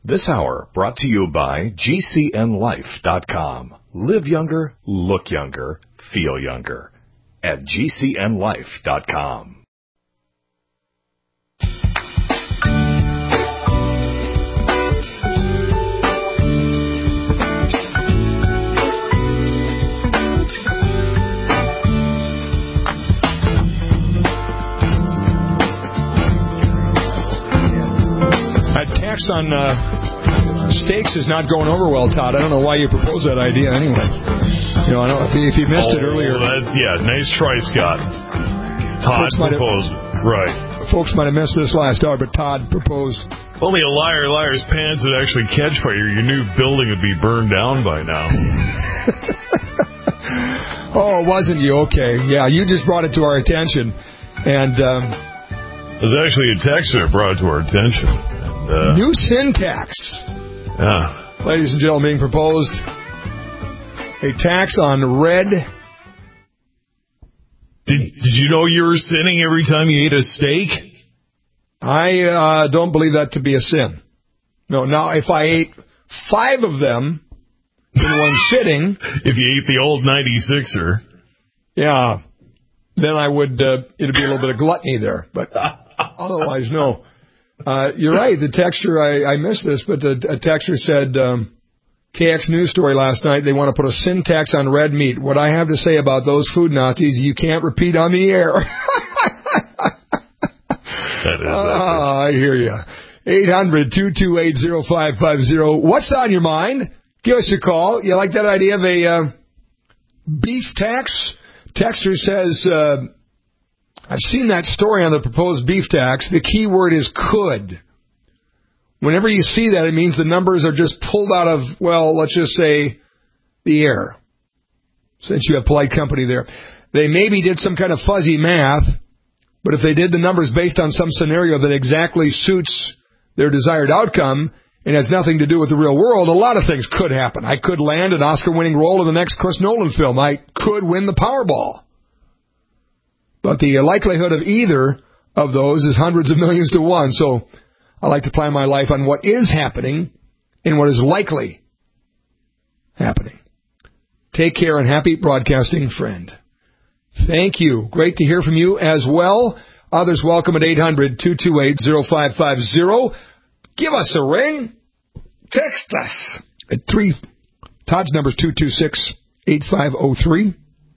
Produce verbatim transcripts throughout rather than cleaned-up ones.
This hour brought to you by G C N life dot com. Live younger, look younger, feel younger at G C N life dot com. Tax on uh, steaks is not going over well, Todd. I don't know why you proposed that idea anyway. You know, I don't, if, you, if you missed oh, it earlier. That, yeah, nice try, Scott. Todd proposed it. Right. Folks might have missed this last hour, but Todd proposed. Only a liar, liar's pants would actually catch fire. Your new building would be burned down by now. Oh, wasn't you? Okay. Yeah, you just brought it to our attention. And um, it was actually a texter that brought it to our attention. Uh, New syntax. Yeah. Ladies and gentlemen, being proposed a tax on red. Did, did you know you were sinning every time you ate a steak? I uh, don't believe that to be a sin. No, now if I ate five of them in one sitting. If you ate the old ninety-sixer. Yeah. Then I would, uh, it'd be a little bit of gluttony there. But otherwise, no. Uh, you're right. The texture, I, I missed this, but the, a texture said, um, K X News story last night, they want to put a sin tax on red meat. What I have to say about those food Nazis, you can't repeat on the air. That is uh, I hear you. eight hundred, two two eight, oh five five oh. What's on your mind? Give us a call. You like that idea of a uh, beef tax? Texter says... Uh, I've seen that story on the proposed beef tax. The key word is could. Whenever you see that, it means the numbers are just pulled out of, well, let's just say, the air. Since you have polite company there. They maybe did some kind of fuzzy math, but if they did the numbers based on some scenario that exactly suits their desired outcome and has nothing to do with the real world, a lot of things could happen. I could land an Oscar-winning role in the next Chris Nolan film. I could win the Powerball. But the likelihood of either of those is hundreds of millions to one. So I like to plan my life on what is happening and what is likely happening. Take care and happy broadcasting, friend. Thank you. Great to hear from you as well. Others welcome at eight hundred, two two eight, oh five five oh. Give us a ring. Text us at three. Todd's number is two two six, eight five oh three.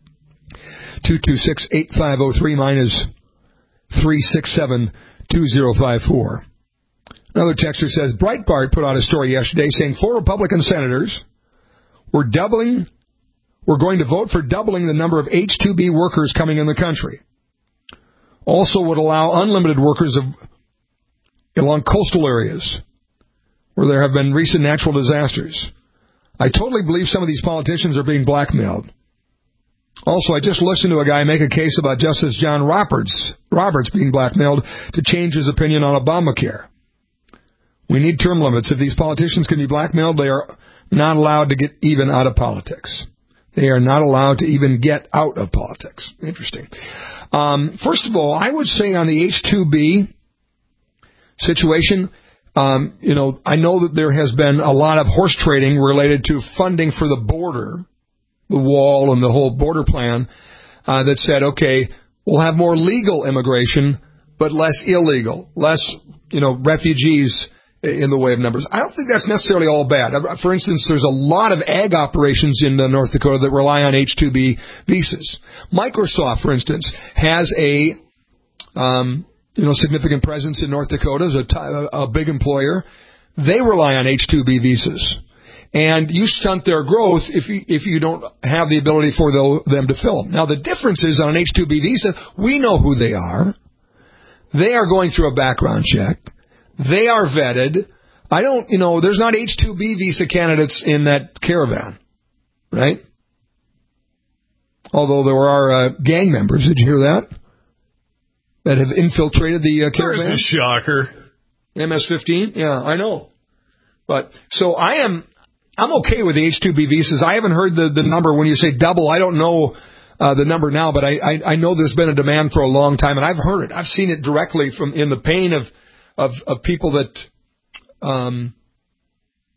two two six, eight five oh three. Mine is three six seven, two oh five four. Another texter says, Breitbart put out a story yesterday saying four Republican senators were doubling, were going to vote for doubling the number of H two B workers coming in the country. Also would allow unlimited workers of, along coastal areas where there have been recent natural disasters. I totally believe some of these politicians are being blackmailed. Also, I just listened to a guy make a case about Justice John Roberts, Roberts being blackmailed to change his opinion on Obamacare. We need term limits. If these politicians can be blackmailed, they are not allowed to get even out of politics. They are not allowed to even get out of politics. Interesting. Um, first of all, I would say on the H two B situation, um, you know, I know that there has been a lot of horse trading related to funding for the border, the wall and the whole border plan, uh, that said, okay, we'll have more legal immigration, but less illegal, less, you know, refugees in the way of numbers. I don't think that's necessarily all bad. For instance, there's a lot of ag operations in uh, North Dakota that rely on H two B visas. Microsoft, for instance, has a, um, you know, significant presence in North Dakota as a, t- a big employer. They rely on H two B visas. And you stunt their growth if you, if you don't have the ability for the, them to fill them. Now, the difference is on an H two B visa, we know who they are. They are going through a background check. They are vetted. I don't, you know, there's not H two B visa candidates in that caravan, right? Although there are uh, gang members. Did you hear that? That have infiltrated the uh, caravan. There's a shocker. M S fifteen? Yeah, I know. But, so I am... I'm okay with the H two B visas. I haven't heard the, the number. When you say double, I don't know uh, the number now, but I, I, I know there's been a demand for a long time, and I've heard it. I've seen it directly from in the pain of of, of people that um,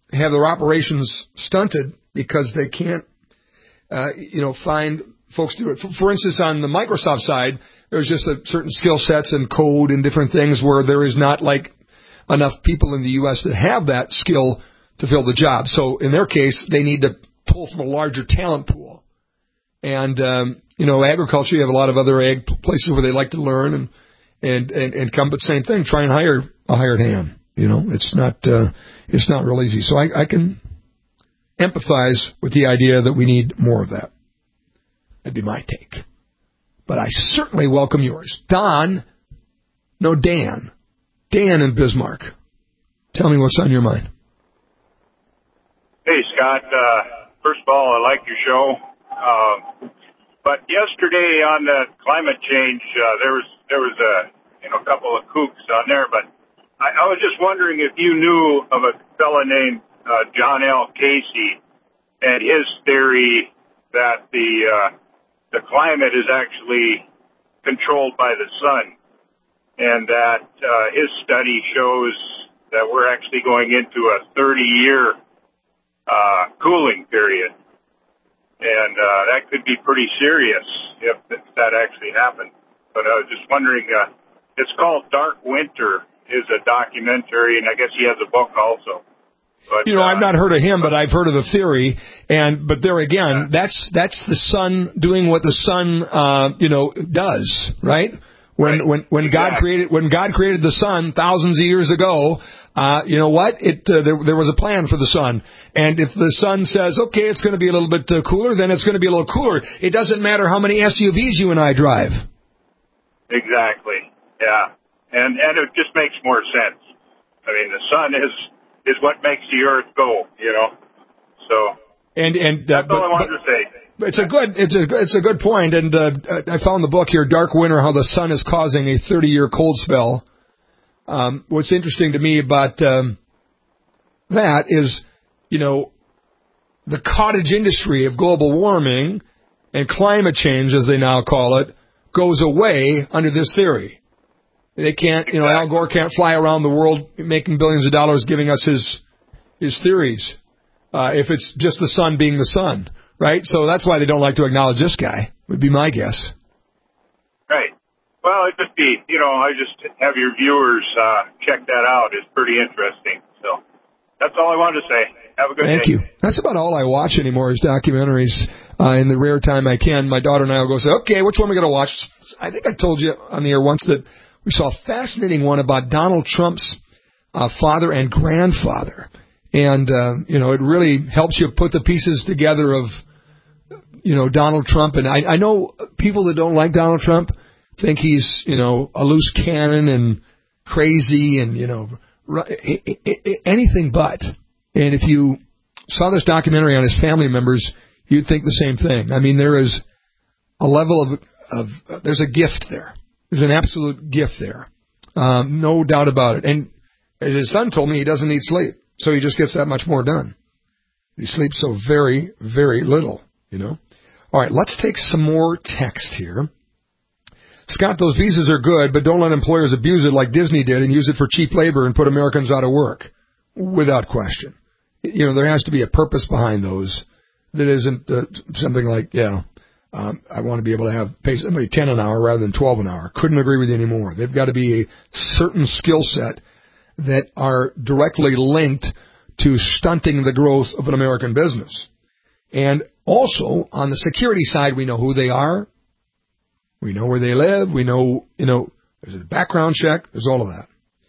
have their operations stunted because they can't, uh, you know, find folks to do it. For, for instance, on the Microsoft side, there's just a certain skill sets and code and different things where there is not like enough people in the U S that have that skill to fill the job. So in their case, they need to pull from a larger talent pool. And, um, you know, agriculture, you have a lot of other ag places where they like to learn and, and, and, and come, but same thing, try and hire a hired hand. You know, it's not, uh, it's not real easy. So I, I can empathize with the idea that we need more of that. That'd be my take. But I certainly welcome yours. Don, no, Dan. Dan in Bismarck. Tell me what's on your mind. Hey, Scott. Uh, first of all, I like your show. Uh, but yesterday on the climate change, uh, there was there was a you know a couple of kooks on there. But I, I was just wondering if you knew of a fella named uh, John L. Casey and his theory that the uh, the climate is actually controlled by the sun, and that uh, his study shows that we're actually going into a thirty-year uh, cooling period. And uh, that could be pretty serious if, if that actually happened. But I was just wondering, uh, it's called Dark Winter, is a documentary, and I guess he has a book also. But, you know, uh, I've not heard of him, but I've heard of the theory. And but there again, yeah. that's that's the sun doing what the sun, uh, you know, does, right? When right. when when exactly. God created when God created the sun thousands of years ago, uh, you know what? It uh, there there was a plan for the sun, and if the sun says, okay, it's going to be a little bit uh, cooler, then it's going to be a little cooler. It doesn't matter how many S U Vs you and I drive. Exactly. Yeah, and and it just makes more sense. I mean, the sun is is what makes the earth go. You know, so and and uh, that's all but, I wanted but, to say. It's a good, it's a, it's a good point, and uh, I found the book here, Dark Winter: How the Sun is Causing a thirty-Year Cold Spell. Um, what's interesting to me about um, that is, you know, the cottage industry of global warming and climate change, as they now call it, goes away under this theory. They can't, you know, Al Gore can't fly around the world making billions of dollars giving us his his theories uh, if it's just the sun being the sun. Right? So that's why they don't like to acknowledge this guy, would be my guess. Right. Well, it'd just be, you know, I just have your viewers uh, check that out. It's pretty interesting. So that's all I wanted to say. Have a good Thank day. you. That's about all I watch anymore is documentaries. Uh, in the rare time I can, my daughter and I will go say, okay, which one are we going to watch? I think I told you on the air once that we saw a fascinating one about Donald Trump's uh, father and grandfather. And, uh, you know, it really helps you put the pieces together of, you know, Donald Trump. And I, I know people that don't like Donald Trump think he's, you know, a loose cannon and crazy and, you know, anything but. And if you saw this documentary on his family members, you'd think the same thing. I mean, there is a level of, of there's a gift there. There's an absolute gift there. Um, no doubt about it. And as his son told me, he doesn't need sleep. So he just gets that much more done. He sleeps so very, very little, you know. All right, let's take some more text here. Scott, those visas are good, but don't let employers abuse it like Disney did and use it for cheap labor and put Americans out of work. Without question. You know, there has to be a purpose behind those that isn't uh, something like, you know, um, I want to be able to have pay somebody ten an hour rather than twelve an hour. Couldn't agree with you anymore. They've got to be a certain skill set that are directly linked to stunting the growth of an American business. And also, on the security side, we know who they are. We know where they live. We know, you know, there's a background check. There's all of that.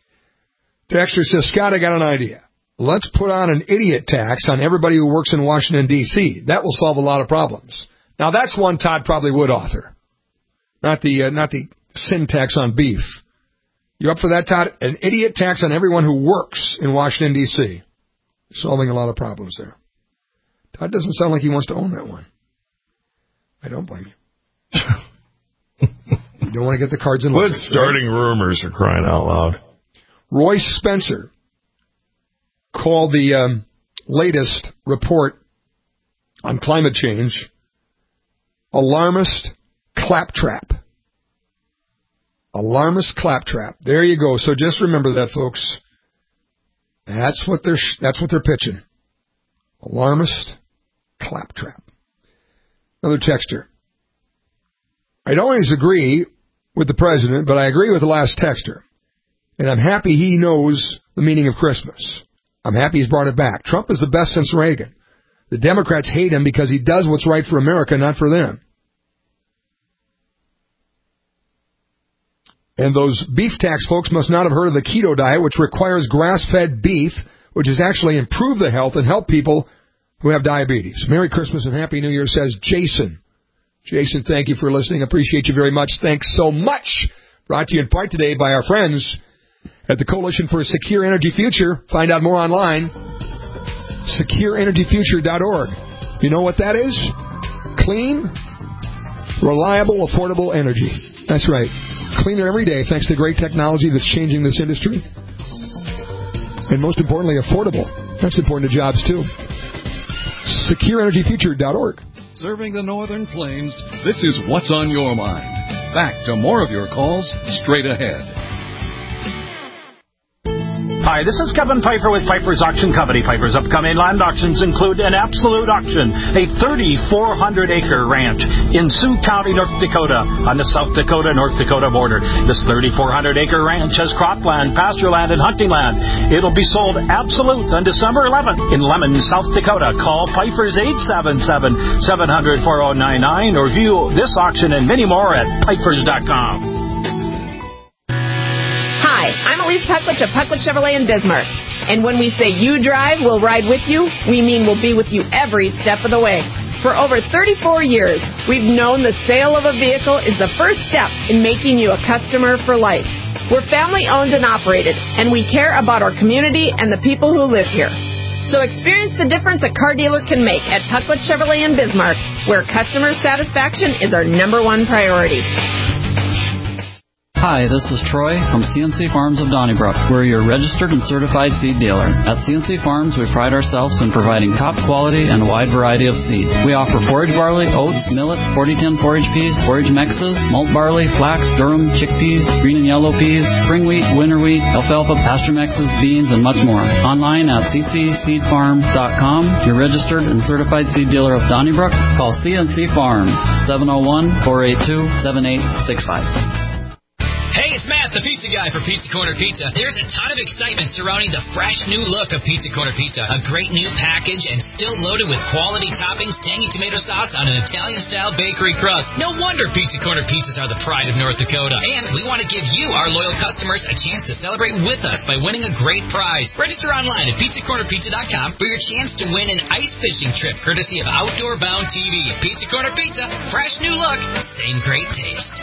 Texter says, Scott, I got an idea. Let's put on an idiot tax on everybody who works in Washington, D C That will solve a lot of problems. Now, that's one Todd probably would author. Not the, uh, not the sin tax on beef. You up for that, Todd? An idiot tax on everyone who works in Washington, D C Solving a lot of problems there. Todd doesn't sound like he wants to own that one. I don't blame you. You don't want to get the cards in line. Quit starting rumors for crying out loud. Royce Spencer called the um, latest report on climate change alarmist claptrap. Alarmist claptrap. There you go. So just remember that, folks. That's what they're that's what they're pitching. Alarmist claptrap. Another texter. I don't always agree with the president, but I agree with the last texter. And I'm happy he knows the meaning of Christmas. I'm happy he's brought it back. Trump is the best since Reagan. The Democrats hate him because he does what's right for America, not for them. And those beef tax folks must not have heard of the keto diet, which requires grass-fed beef, which has actually improved the health and helped people who have diabetes. Merry Christmas and Happy New Year, says Jason. Jason, thank you for listening. Appreciate you very much. Thanks so much. Brought to you in part today by our friends at the Coalition for a Secure Energy Future. Find out more online. secure energy future dot org. You know what that is? Clean, reliable, affordable energy. That's right. Cleaner every day thanks to great technology that's changing this industry. And most importantly, affordable. That's important to jobs, too. secure energy future dot org. Serving the Northern Plains, this is What's on Your Mind. Back to more of your calls straight ahead. Hi, this is Kevin Pfeiffer with Pfeiffer's Auction Company. Pfeiffer's upcoming land auctions include an absolute auction, a thirty-four hundred acre ranch in Sioux County, North Dakota, on the South Dakota-North Dakota border. This thirty-four hundred acre ranch has cropland, pasture land, and hunting land. It'll be sold absolute on December eleventh in Lemon, South Dakota. Call Pfeiffer's eight seven seven, seven hundred, four oh nine nine or view this auction and many more at Pfeiffer's dot com. Hi, I'm Elise Pucklich of Pucklich Chevrolet in Bismarck. And when we say you drive, we'll ride with you, we mean we'll be with you every step of the way. For over thirty-four years, we've known the sale of a vehicle is the first step in making you a customer for life. We're family owned and operated, and we care about our community and the people who live here. So experience the difference a car dealer can make at Pucklich Chevrolet in Bismarck, where customer satisfaction is our number one priority. Hi, this is Troy from C N C Farms of Donnybrook. We're your registered and certified seed dealer. At C N C Farms, we pride ourselves in providing top quality and a wide variety of seed. We offer forage barley, oats, millet, forty ten forage peas, forage mixes, malt barley, flax, durum, chickpeas, green and yellow peas, spring wheat, winter wheat, alfalfa, pasture mixes, beans, and much more. Online at c c seed farm dot com. Your registered and certified seed dealer of Donnybrook. Call C N C Farms, seven oh one, four eight two, seven eight six five. Hey, it's Matt, the pizza guy for Pizza Corner Pizza. There's a ton of excitement surrounding the fresh new look of Pizza Corner Pizza. A great new package and still loaded with quality toppings, tangy tomato sauce on an Italian-style bakery crust. No wonder Pizza Corner Pizzas are the pride of North Dakota. And we want to give you, our loyal customers, a chance to celebrate with us by winning a great prize. Register online at pizza corner pizza dot com for your chance to win an ice fishing trip courtesy of Outdoor Bound T V. Pizza Corner Pizza, fresh new look, same great taste.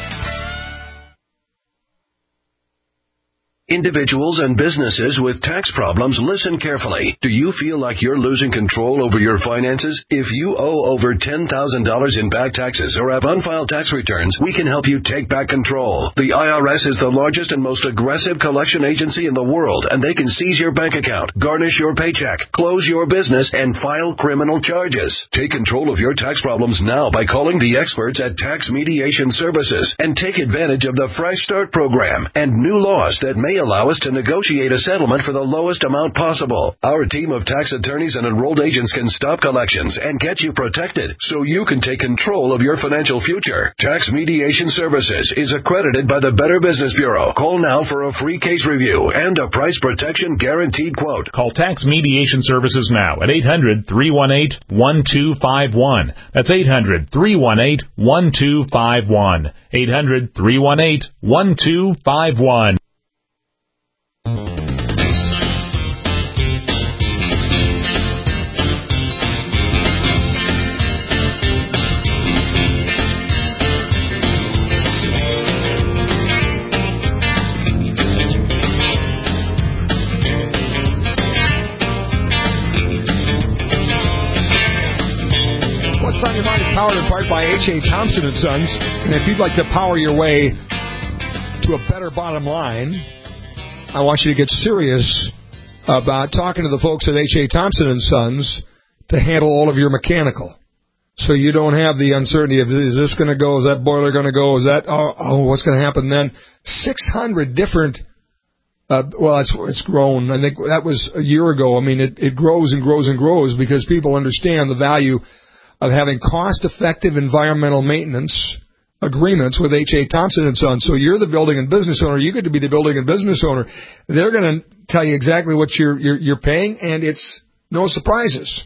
Individuals and businesses with tax problems, listen carefully. Do you feel like you're losing control over your finances? If you owe over ten thousand dollars in back taxes or have unfiled tax returns, we can help you take back control. The I R S is the largest and most aggressive collection agency in the world, and they can seize your bank account, garnish your paycheck, close your business, and file criminal charges. Take control of your tax problems now by calling the experts at Tax Mediation Services and take advantage of the Fresh Start program and new laws that may allow us to negotiate a settlement for the lowest amount possible. Our team of tax attorneys and enrolled agents can stop collections and get you protected so you can take control of your financial future. Tax Mediation Services is accredited by the Better Business Bureau. Call now for a free case review and a price protection guaranteed quote. Call Tax Mediation Services now at eight hundred, three one eight, one two five one. That's eight hundred, three one eight, one two five one. eight hundred, three one eight, one two five one. On Your Mind is powered in part by H A. Thompson and Sons. And if you'd like to power your way to a better bottom line, I want you to get serious about talking to the folks at H A. Thompson and Sons to handle all of your mechanical. So you don't have the uncertainty of, is this going to go? Is that boiler going to go? Is that, oh, oh what's going to happen then? six hundred different Uh, well, it's, it's grown. I think that was a year ago. I mean, it, it grows and grows and grows because people understand the value of having cost-effective environmental maintenance agreements with H A. Thompson and Sons. So you're the building and business owner. You get to be the building and business owner. They're going to tell you exactly what you're, you're, you're paying, and it's no surprises.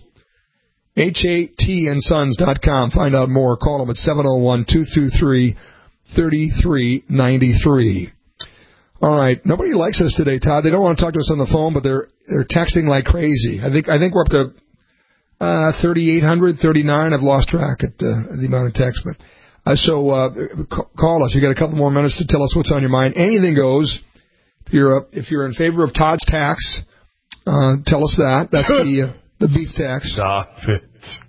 H A T and sons dot com. Find out more. Call them at seven oh one, two two three, three three nine three. All right. Nobody likes us today, Todd. They don't want to talk to us on the phone, but they're they're texting like crazy. I think I think we're up to uh, thirty-eight hundred, thirty-nine. I've lost track at uh, the amount of text. But uh, so uh, call us. You got a couple more minutes to tell us what's on your mind. Anything goes. If you're uh, if you're in favor of Todd's tax, uh, tell us that. That's the uh, the beef tax. Stop it.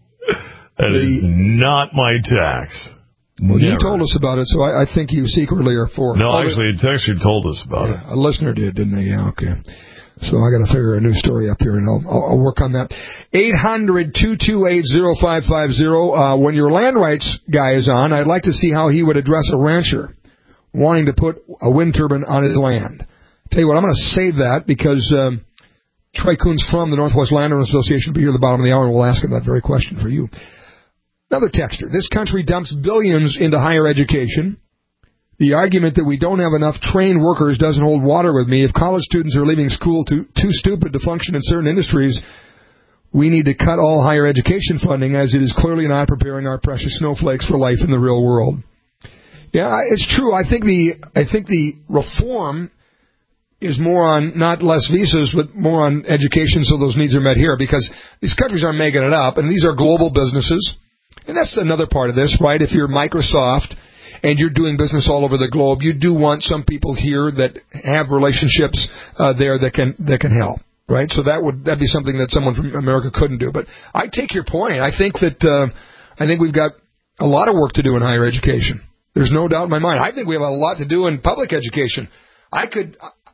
That the, is not my tax. Well, Never. You told us about it, so I, I think you secretly are for it. No, oh, actually, a texter told us about yeah, it. A listener did, didn't they? Yeah, okay. So I got to figure a new story up here, and I'll, I'll, I'll work on that. eight hundred, two two eight, oh five five oh. Uh, when your land rights guy is on, I'd like to see how he would address a rancher wanting to put a wind turbine on his land. Tell you what, I'm going to save that because um, Troy Coons from the Northwest Landowners Association will be here at the bottom of the hour, and we'll ask him that very question for you. Another texter. This country dumps billions into higher education. The argument that we don't have enough trained workers doesn't hold water with me. If college students are leaving school too, too stupid to function in certain industries, we need to cut all higher education funding, as it is clearly not preparing our precious snowflakes for life in the real world. Yeah, it's true. I think the I think the reform is more on not less visas, but more on education, so those needs are met here, because these countries aren't making it up, and these are global businesses. And that's another part of this, right? If you're Microsoft and you're doing business all over the globe, you do want some people here that have relationships uh, there that can that can help, right? So that would that'd be something that someone from America couldn't do. But I take your point. I think that uh, I think we've got a lot of work to do in higher education. There's no doubt in my mind. I think we have a lot to do in public education. I could,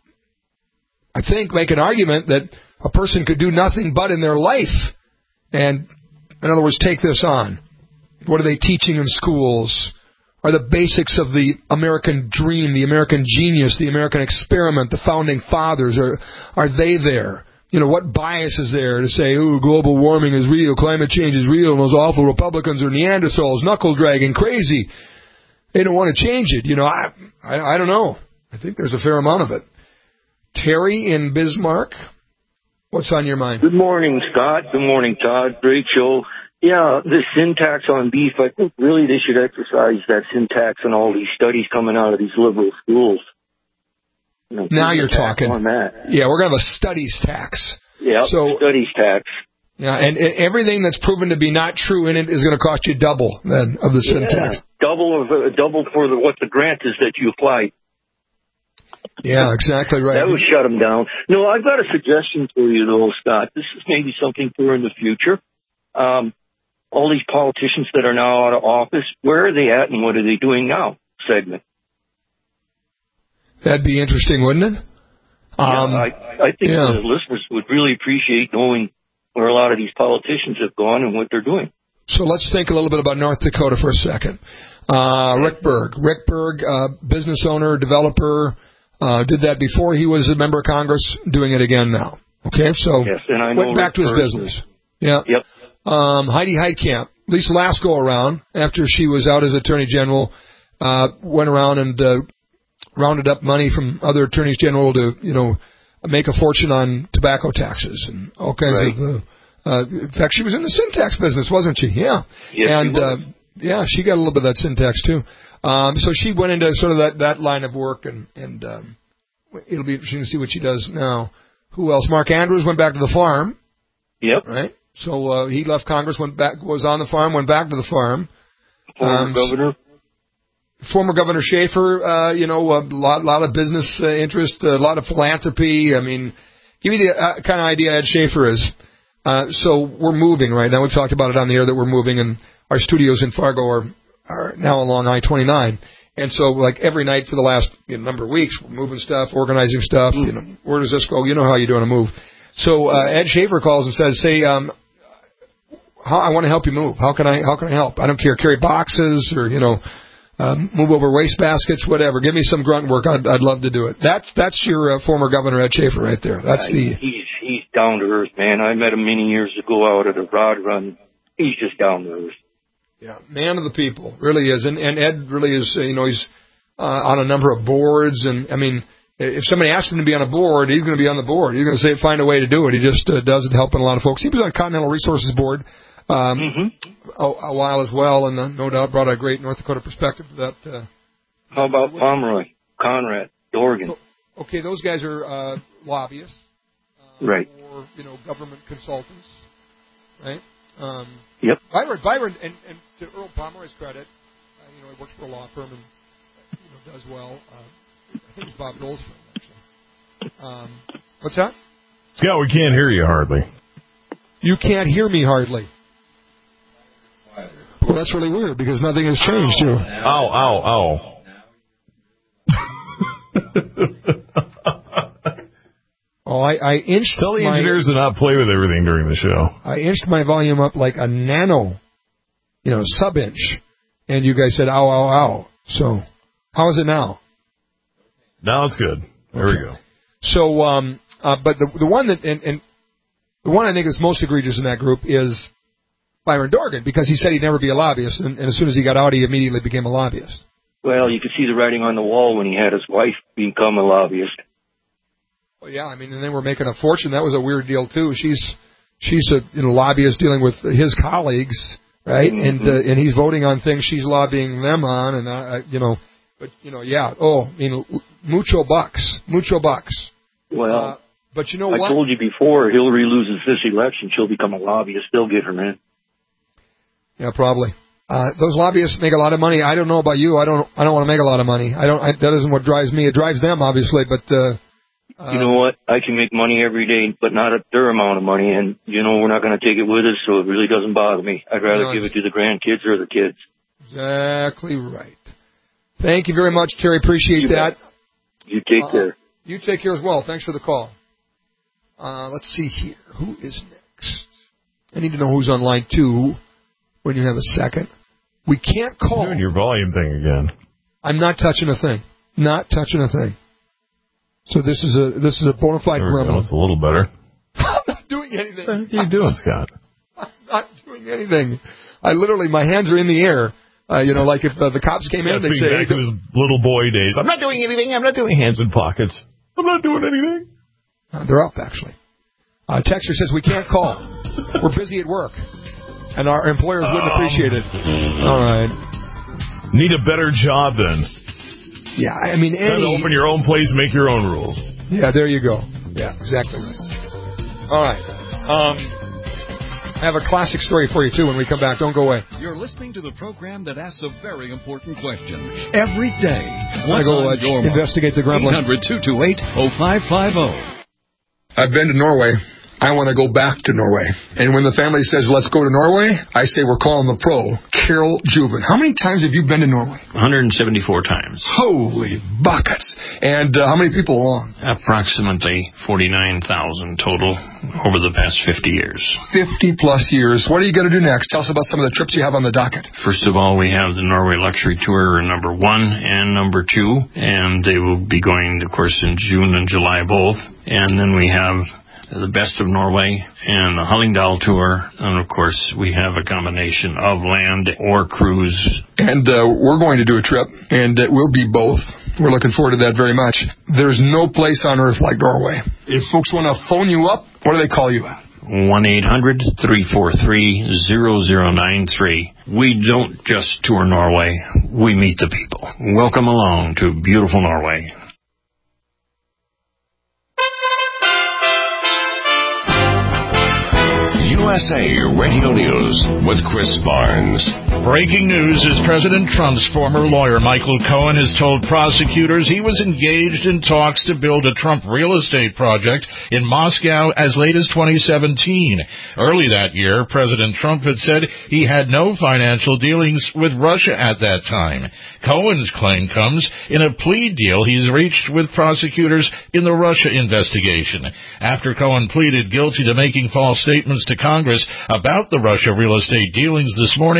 I think, make an argument that a person could do nothing but in their life, and in other words, take this on. What are they teaching in schools? Are the basics of the American dream, the American genius, the American experiment, the founding fathers, are are they there? You know, what bias is there to say, ooh, global warming is real, climate change is real, and those awful Republicans are Neanderthals, knuckle-dragging, crazy. They don't want to change it. You know, I, I I don't know. I think there's a fair amount of it. Terry in Bismarck, what's on your mind? Good morning, Scott. Good morning, Todd. Great show. Yeah, the sin tax on beef, I think really they should exercise that sin tax on all these studies coming out of these liberal schools. You know, now you're talking. On that. Yeah, we're going to have a studies tax. Yeah, so, studies tax. Yeah, and, and everything that's proven to be not true in it is going to cost you double then of the sin yeah, tax. Double of uh, double for the, what the grant is that you applied. Yeah, exactly right. That would shut them down. No, I've got a suggestion for you, though, Scott. This is maybe something for in the future. Um, all these politicians that are now out of office, where are they at and what are they doing now? Segment. That'd be interesting, wouldn't it? Um, yeah, I, I think yeah. the listeners would really appreciate knowing where a lot of these politicians have gone and what they're doing. So let's think a little bit about North Dakota for a second. Uh, Rick Berg. Rick Berg, uh, business owner, developer, uh, did that before he was a member of Congress, doing it again now. Okay, so yes, and I know went back Rick to his Berg. business. Yeah. Yep. Um, Heidi Heitkamp, at least last go around, after she was out as Attorney General, uh, went around and uh, rounded up money from other attorneys general to, you know, make a fortune on tobacco taxes and all kinds right. of. Uh, uh, in fact, she was in the sin tax business, wasn't she? Yeah. Yes, and she uh, yeah, she got a little bit of that sin tax too. Um, so she went into sort of that, that line of work, and and um, it'll be interesting to see what she does now. Who else? Mark Andrews went back to the farm. Yep. Right. So uh, he left Congress, went back, was on the farm, went back to the farm. Former um, governor. Former Governor Schaefer, uh, you know, a lot, lot of business uh, interest, a lot of philanthropy. I mean, give me the uh, kind of idea Ed Schaefer is. Uh, so we're moving right now. We've talked about it on the air that we're moving, and our studios in Fargo are, are now along I twenty-nine. And so, like, every night for the last you know, number of weeks, we're moving stuff, organizing stuff. You know, where does this go? You know how you're doing a move. So uh, Ed Schaefer calls and says, "Say, um, how, I want to help you move. How can I? How can I help? I don't care. Carry boxes or you know, um, move over waste baskets, whatever. Give me some grunt work. I'd, I'd love to do it. That's that's your uh, former governor, Ed Schaefer, right there. That's uh, the. He's he's down to earth, man. I met him many years ago out at a rod run. He's just down to earth. Yeah, man of the people, really is. And, and Ed really is. Uh, you know, he's uh, on a number of boards, and I mean, if somebody asks him to be on a board, he's going to be on the board. He's going to say find a way to do it. He just uh, does it, helping a lot of folks. He was on Continental Resources Board. Um, mm-hmm. a, a while as well, and uh, no doubt brought a great North Dakota perspective to that. Uh, How about Pomeroy, Conrad, Dorgan? Okay, those guys are uh, lobbyists, uh, right? Or you know, government consultants, right? Um, yep. Byron, Byron, and, and to Earl Pomeroy's credit, uh, you know, he works for a law firm and you know, does well. Uh, I think it's Bob Dole's friend, actually. Um, what's that? Scott, we can't hear you hardly. You can't hear me hardly. Well, that's really weird because nothing has changed, too. Ow, ow, ow. oh, I, I inched Tell the my, engineers to not play with everything during the show. I inched my volume up like a nano, you know, sub-inch. And you guys said, ow, ow, ow. So, how is it now? Now it's good. There okay. we go. So, um, uh, but the the one that, and, and the one I think is most egregious in that group is Byron Dorgan, because he said he'd never be a lobbyist, and, and as soon as he got out, he immediately became a lobbyist. Well, you could see the writing on the wall when he had his wife become a lobbyist. Well, yeah, I mean, and they were making a fortune. That was a weird deal, too. She's she's a you know, lobbyist dealing with his colleagues, right? Mm-hmm. And uh, and he's voting on things she's lobbying them on, and, uh, you know, but, you know, yeah. Oh, I mean, mucho bucks, mucho bucks. Well, uh, but you know I what? I told you before, Hillary loses this election, she'll become a lobbyist. They'll get her in. Yeah, probably. Uh, those lobbyists make a lot of money. I don't know about you. I don't. I don't want to make a lot of money. I don't. I, that isn't what drives me. It drives them, obviously. But uh, uh, you know what? I can make money every day, but not a their amount of money. And you know we're not going to take it with us, so it really doesn't bother me. I'd rather you know, give it to the grandkids or the kids. Exactly right. Thank you very much, Terry. Appreciate you that. Bet. You take uh, care. You take care as well. Thanks for the call. Uh, let's see here. Who is next? I need to know who's on line two. When you have a second, we can't call. You're doing your volume thing again. I'm not touching a thing. Not touching a thing. So this is a this is a bona fide criminal. It's a little better. I'm not doing anything. What are you doing, Scott? I'm not doing anything. I literally, my hands are in the air. Uh, you know, like if uh, the cops came Scott's in, they say, back in his little boy days. I'm not doing anything. I'm not doing hands in pockets. I'm not doing anything. Uh, they're up, actually. Uh, Texter says we can't call. We're busy at work. And our employers wouldn't um, appreciate it. All right. Need a better job, then. Yeah, I mean, any... open your own place, make your own rules. Yeah, there you go. Yeah, exactly right. All right. Um, I have a classic story for you, too, when we come back. Don't go away. You're listening to the program that asks a very important question every day. What's go, on uh, your investigate the grumbling. eight hundred, two two eight, oh five five oh. I've been to Norway. I want to go back to Norway. And when the family says, let's go to Norway, I say we're calling the pro, Carol Jubin. How many times have you been to Norway? one hundred seventy-four times. Holy buckets. And uh, how many people along? Approximately forty-nine thousand total over the past fifty years. fifty plus years. What are you going to do next? Tell us about some of the trips you have on the docket. First of all, we have the Norway Luxury Tour number one and number two. And they will be going, of course, in June and July both. And then we have the Best of Norway and the Hallingdal Tour. And, of course, we have a combination of land or cruise. And uh, we're going to do a trip, and it will be both. We're looking forward to that very much. There's no place on earth like Norway. If folks want to phone you up, what do they call you at? one eight hundred, three four three, zero zero nine three. We don't just tour Norway. We meet the people. Welcome along to beautiful Norway. U S A Radio News with Chris Barnes. Breaking news is President Trump's former lawyer, Michael Cohen, has told prosecutors he was engaged in talks to build a Trump real estate project in Moscow as late as twenty seventeen. Early that year, President Trump had said he had no financial dealings with Russia at that time. Cohen's claim comes in a plea deal he's reached with prosecutors in the Russia investigation. After Cohen pleaded guilty to making false statements to Congress about the Russia real estate dealings this morning, his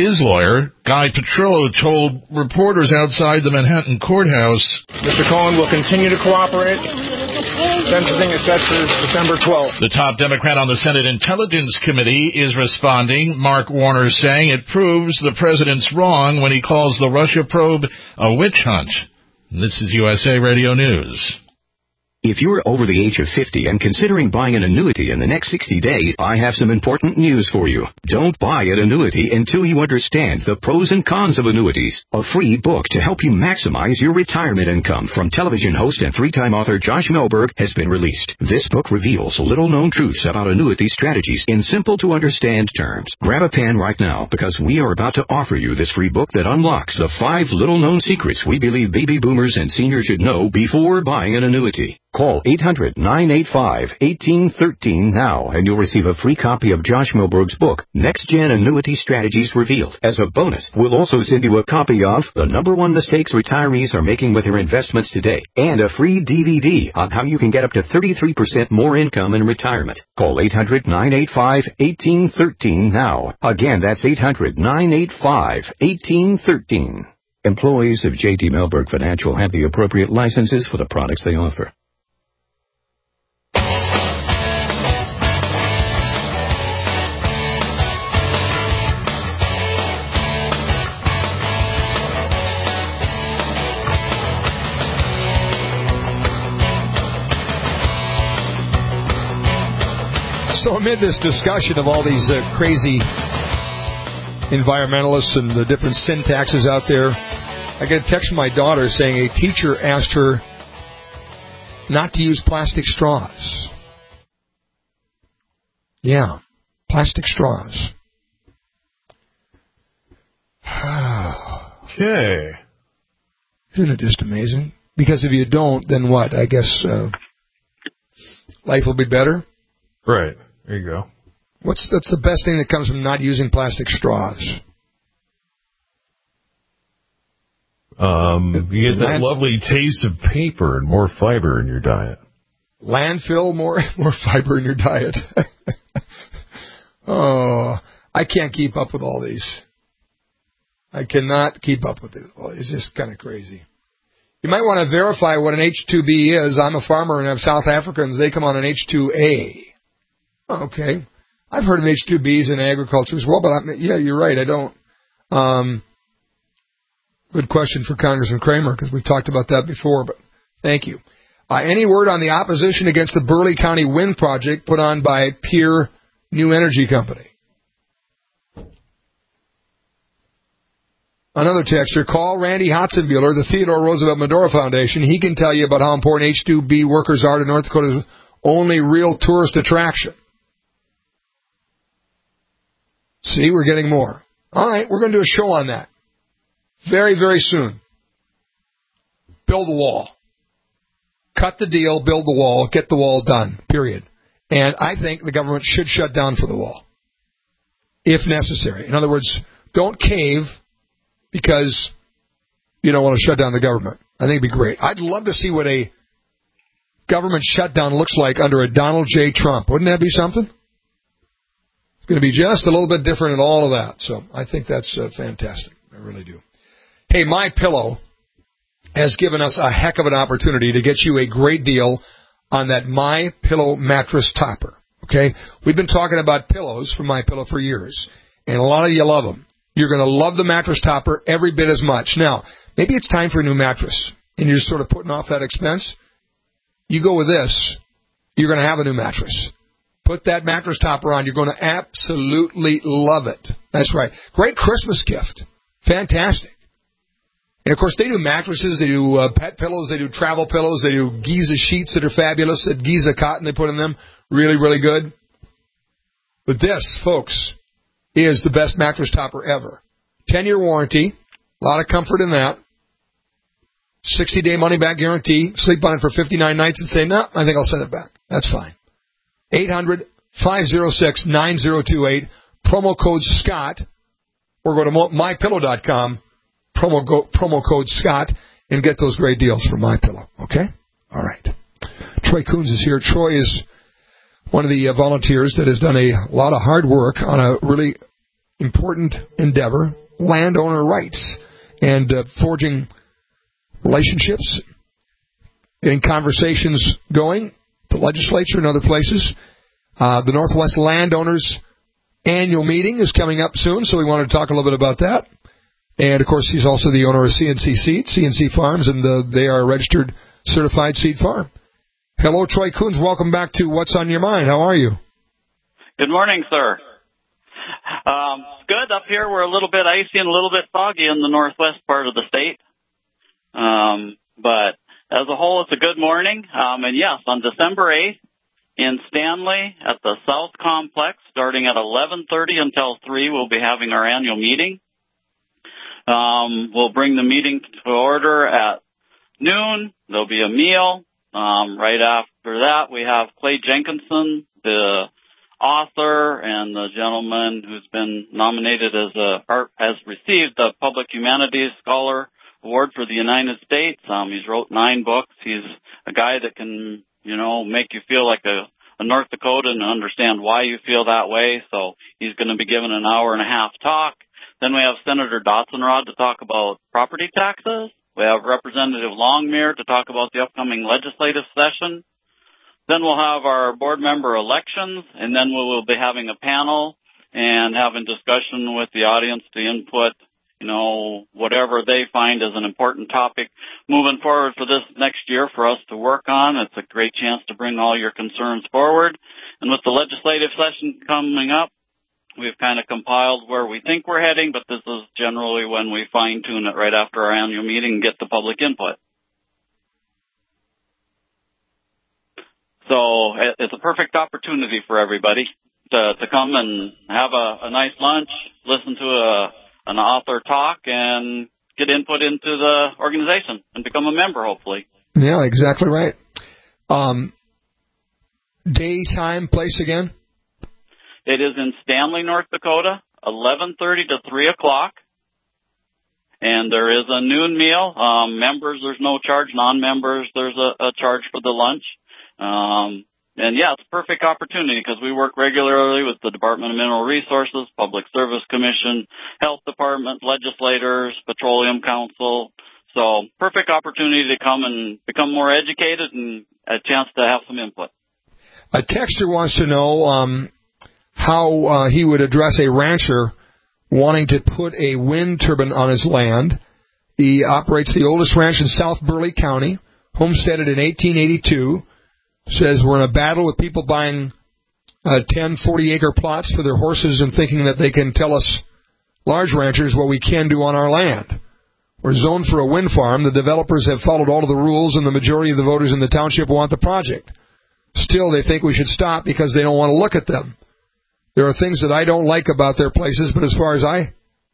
his lawyer, Guy Petrillo, told reporters outside the Manhattan courthouse. Mister Cohen will continue to cooperate. Sentencing is set for December twelfth. The top Democrat on the Senate Intelligence Committee is responding. Mark Warner saying it proves the president's wrong when he calls the Russia probe a witch hunt. This is U S A Radio News. If you're over the age of fifty and considering buying an annuity in the next sixty days, I have some important news for you. Don't buy an annuity until you understand the pros and cons of annuities. A free book to help you maximize your retirement income from television host and three-time author Josh Melberg has been released. This book reveals little-known truths about annuity strategies in simple-to-understand terms. Grab a pen right now because we are about to offer you this free book that unlocks the five little-known secrets we believe baby boomers and seniors should know before buying an annuity. Call eight hundred, nine eight five, one eight one three now and you'll receive a free copy of Josh Melberg's book, Next Gen Annuity Strategies Revealed. As a bonus, we'll also send you a copy of The Number One Mistakes Retirees Are Making with Their Investments Today and a free D V D on how you can get up to thirty-three percent more income in retirement. Call eight hundred, nine eight five, one eight one three now. Again, that's eight hundred, nine eight five, one eight one three. Employees of J T Melberg Financial have the appropriate licenses for the products they offer. So amid this discussion of all these uh, crazy environmentalists and the different syntaxes out there, I get a text from my daughter saying a teacher asked her not to use plastic straws. Yeah, plastic straws. Okay. Isn't it just amazing? Because if you don't, then what? I guess uh, life will be better? Right. There you go. What's that's the best thing that comes from not using plastic straws? Um, you get that Land- lovely taste of paper and more fiber in your diet. Landfill, more more fiber in your diet. Oh, I can't keep up with all these. I cannot keep up with it. It's just kind of crazy. You might want to verify what an H two B is. I'm a farmer and have South Africans. They come on an H two A. Okay. I've heard of H two Bs in agriculture as well, but I'm, yeah, you're right. I don't. Um, good question for Congressman Kramer because we've talked about that before, but thank you. Uh, any word on the opposition against the Burleigh County Wind Project put on by Peer New Energy Company? Another texter, call Randy Hotzenbuehler, the Theodore Roosevelt Medora Foundation. He can tell you about how important H two B workers are to North Dakota's only real tourist attraction. See, we're getting more. All right, we're going to do a show on that. Very, very soon. Build a wall. Cut the deal, build the wall, get the wall done, period. And I think the government should shut down for the wall, if necessary. In other words, don't cave because you don't want to shut down the government. I think it'd be great. I'd love to see what a government shutdown looks like under a Donald J. Trump. Wouldn't that be something? It's going to be just a little bit different in all of that. So I think that's uh, fantastic. I really do. Hey, MyPillow has given us a heck of an opportunity to get you a great deal on that MyPillow mattress topper. Okay? We've been talking about pillows from MyPillow for years, and a lot of you love them. You're going to love the mattress topper every bit as much. Now, maybe it's time for a new mattress, and you're just sort of putting off that expense. You go with this, you're going to have a new mattress. Put that mattress topper on. You're going to absolutely love it. That's right. Great Christmas gift. Fantastic. And, of course, they do mattresses. They do uh, pet pillows. They do travel pillows. They do Giza sheets that are fabulous. That Giza cotton they put in them. Really, really good. But this, folks, is the best mattress topper ever. ten-year warranty. A lot of comfort in that. sixty-day money-back guarantee. Sleep on it for fifty-nine nights and say, no, I think I'll send it back. That's fine. eight hundred, five oh six, nine oh two eight. Promo code Scott. Or go to my pillow dot com. Promo, go, promo code Scott. And get those great deals from MyPillow. Okay? All right. Troy Coons is here. Troy is one of the uh, volunteers that has done a lot of hard work on a really important endeavor, landowner rights, and uh, forging relationships, getting conversations going, the legislature and other places. Uh, the Northwest Landowners Annual Meeting is coming up soon, so we wanted to talk a little bit about that. And, of course, he's also the owner of C N C Seeds, C N C Farms, and the, they are a registered certified seed farm. Hello, Troy Coons. Welcome back to What's on Your Mind. How are you? Good morning, sir. Um, good. Up here, we're a little bit icy and a little bit foggy in the northwest part of the state. Um, but as a whole, it's a good morning. Um, and, yes, on December eighth in Stanley at the South Complex, starting at eleven thirty until three, we'll be having our annual meeting. Um, we'll bring the meeting to order at noon. There'll be a meal. Um, right after that, we have Clay Jenkinson, the author and the gentleman who's been nominated as a art, has received the Public Humanities Scholar Award for the United States. Um, he's wrote nine books. He's a guy that can, you know, make you feel like a, a North Dakotan and understand why you feel that way. So he's going to be given an hour and a half talk. Then we have Senator Dotzenrod to talk about property taxes. We have Representative Longmire to talk about the upcoming legislative session. Then we'll have our board member elections, and then we will be having a panel and having discussion with the audience to input, you know, whatever they find is an important topic moving forward for this next year for us to work on. It's a great chance to bring all your concerns forward. And with the legislative session coming up, we've kind of compiled where we think we're heading, but this is generally when we fine-tune it right after our annual meeting and get the public input. So it's a perfect opportunity for everybody to, to come and have a, a nice lunch, listen to a, an author talk, and get input into the organization and become a member, hopefully. Yeah, exactly right. Um, daytime, place again? It is in Stanley, North Dakota, eleven thirty to three o'clock. And there is a noon meal. Um, members, there's no charge. Non-members, there's a, a charge for the lunch. Um, and, yeah, it's a perfect opportunity because we work regularly with the Department of Mineral Resources, Public Service Commission, Health Department, legislators, Petroleum Council. So perfect opportunity to come and become more educated and a chance to have some input. A texter wants to know um, how uh, he would address a rancher wanting to put a wind turbine on his land. He operates the oldest ranch in South Burleigh County, homesteaded in eighteen eighty-two. Says we're in a battle with people buying uh, ten, forty-acre plots for their horses and thinking that they can tell us large ranchers what we can do on our land. We're zoned for a wind farm. The developers have followed all of the rules, and the majority of the voters in the township want the project. Still, they think we should stop because they don't want to look at them. There are things that I don't like about their places, but as far as I,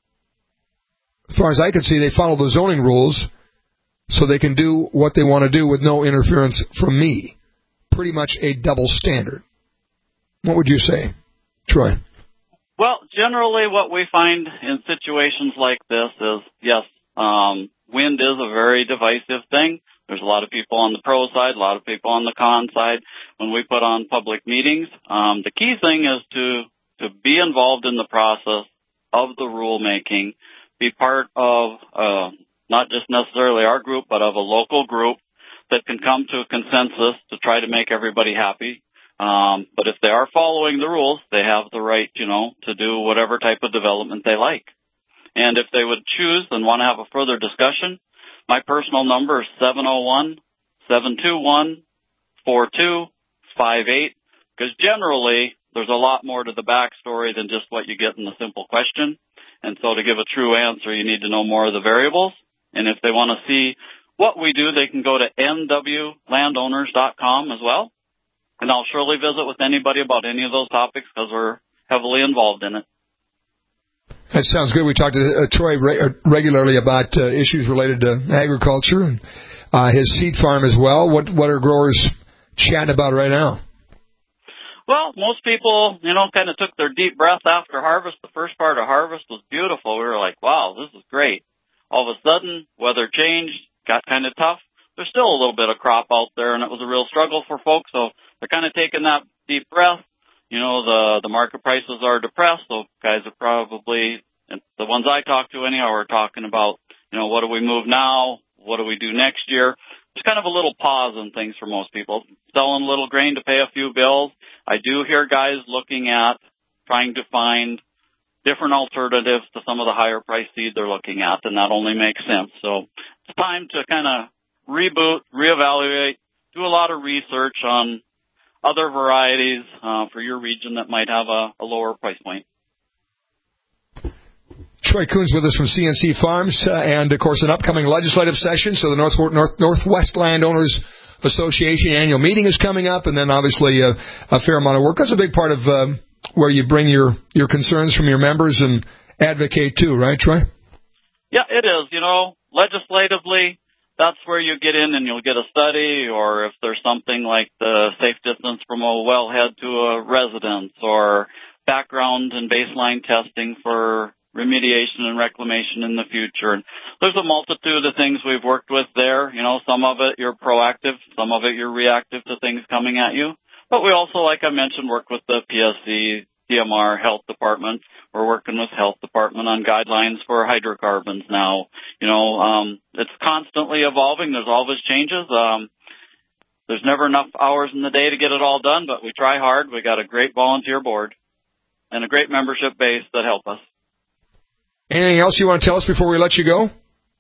as far as I can see, they follow the zoning rules so they can do what they want to do with no interference from me. Pretty much a double standard. What would you say, Troy? Well, generally what we find in situations like this is, yes, um, wind is a very divisive thing. There's a lot of people on the pro side, a lot of people on the con side when we put on public meetings. Um, the key thing is to, to be involved in the process of the rulemaking, be part of uh, not just necessarily our group, but of a local group that can come to a consensus to try to make everybody happy. Um, but if they are following the rules, they have the right, you know, to do whatever type of development they like. And if they would choose and want to have a further discussion, my personal number is seven oh one, seven two one, four two five eight, because generally there's a lot more to the backstory than just what you get in the simple question. And so to give a true answer, you need to know more of the variables. And if they want to see what we do, they can go to n w landowners dot com as well. And I'll surely visit with anybody about any of those topics because we're heavily involved in it. That sounds good. We talked to uh, Troy re- regularly about uh, issues related to agriculture and uh, his seed farm as well. What what are growers chatting about right now? Well, most people, you know, kind of took their deep breath after harvest. The first part of harvest was beautiful. We were like, wow, this is great. All of a sudden, weather changed, got kind of tough. There's still a little bit of crop out there, and it was a real struggle for folks. So they're kind of taking that deep breath. you know, the, the market prices are depressed, so guys are probably, the ones I talk to anyhow, are talking about, you know, what do we move now? What do we do next year? There's kind of a little pause in things for most people. Selling a little grain to pay a few bills. I do hear guys looking at trying to find different alternatives to some of the higher price seed they're looking at, and that only makes sense. So it's time to kind of reboot, reevaluate, do a lot of research on other varieties uh, for your region that might have a, a lower price point. Troy Coons with us from C N C Farms, uh, and, of course, an upcoming legislative session. So the North, North, Northwest Landowners Association annual meeting is coming up, and then, obviously, uh, a fair amount of work. That's a big part of uh, where you bring your, your concerns from your members and advocate, too, right, Troy? Yeah, it is. You know, legislatively, that's where you get in and you'll get a study, or if there's something like the safe distance from a wellhead to a residence, or background and baseline testing for remediation and reclamation in the future. And there's a multitude of things we've worked with there. You know, some of it you're proactive, some of it you're reactive to things coming at you. But we also, like I mentioned, work with the P S C, D M R, Health Department. We're working with Health Department on guidelines for hydrocarbons now. You know, um, it's constantly evolving. There's always changes. Um, there's never enough hours in the day to get it all done, but we try hard. We got a great volunteer board and a great membership base that help us. Anything else you want to tell us before we let you go?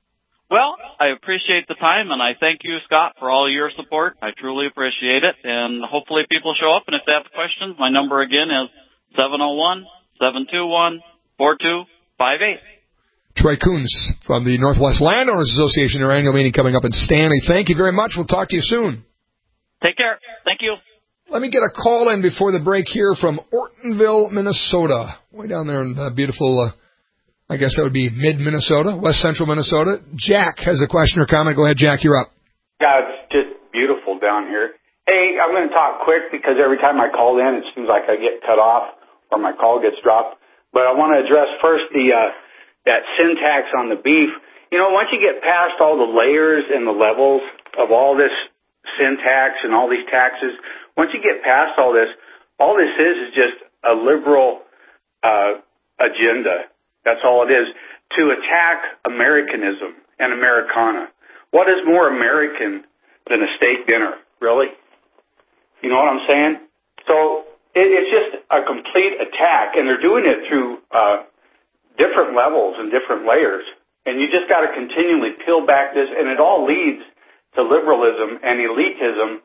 Well, I appreciate the time, and I thank you, Scott, for all your support. I truly appreciate it, and hopefully people show up, and if they have questions, my number again is seven oh one, seven two one, four two five eight. Troy Coons from the Northwest Landowners Association, their annual meeting coming up in Stanley. Thank you very much. We'll talk to you soon. Take care. Thank you. Let me get a call in before the break here from Ortonville, Minnesota. Way down there in uh, beautiful... Uh, I guess that would be mid-Minnesota, west central Minnesota. Jack has a question or comment. Go ahead, Jack, you're up. Yeah, it's just beautiful down here. Hey, I'm going to talk quick because every time I call in, it seems like I get cut off or my call gets dropped. But I want to address first the uh, that sin tax on the beef. You know, once you get past all the layers and the levels of all this sin tax and all these taxes, once you get past all this, all this is is just a liberal uh, agenda. That's all it is, to attack Americanism and Americana. What is more American than a steak dinner, really? You know what I'm saying? So it, it's just a complete attack, and they're doing it through uh, different levels and different layers. And you just got to continually peel back this, and it all leads to liberalism and elitism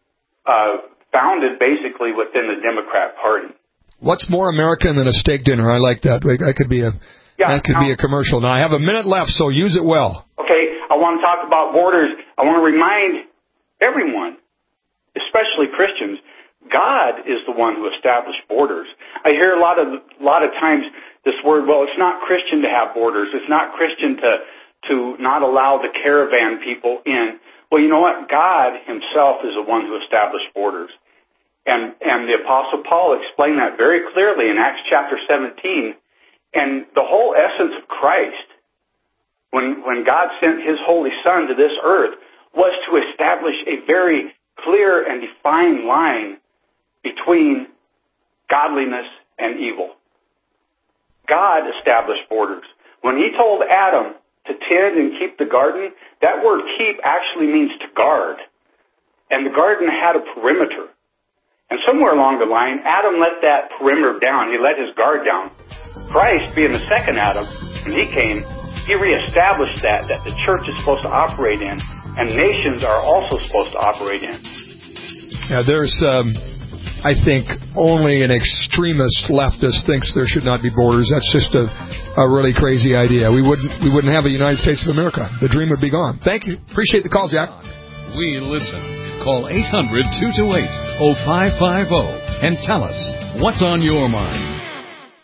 uh, founded basically within the Democrat Party. What's more American than a steak dinner? I like that. That could be a yeah, that could now, be a commercial. Now, I have a minute left, so use it well. Okay, I want to talk about borders. I want to remind everyone, especially Christians, God is the one who established borders. I hear a lot of a lot of times this word, well, it's not Christian to have borders. It's not Christian to to not allow the caravan people in. Well, you know what? God himself is the one who established borders. And, and the Apostle Paul explained that very clearly in Acts chapter seventeen. And the whole essence of Christ, when, when God sent his Holy Son to this earth, was to establish a very clear and defined line between godliness and evil. God established borders. When he told Adam to tend and keep the garden, that word keep actually means to guard. And the garden had a perimeter. And somewhere along the line, Adam let that perimeter down. He let his guard down. Christ, being the second Adam, when he came, he reestablished that, that the church is supposed to operate in, and nations are also supposed to operate in. Yeah, there's, um, I think, only an extremist leftist thinks there should not be borders. That's just a, a really crazy idea. We wouldn't, we wouldn't have a United States of America. The dream would be gone. Thank you. Appreciate the call, Jack. We listen. Call eight hundred, two two eight, oh five five oh and tell us what's on your mind.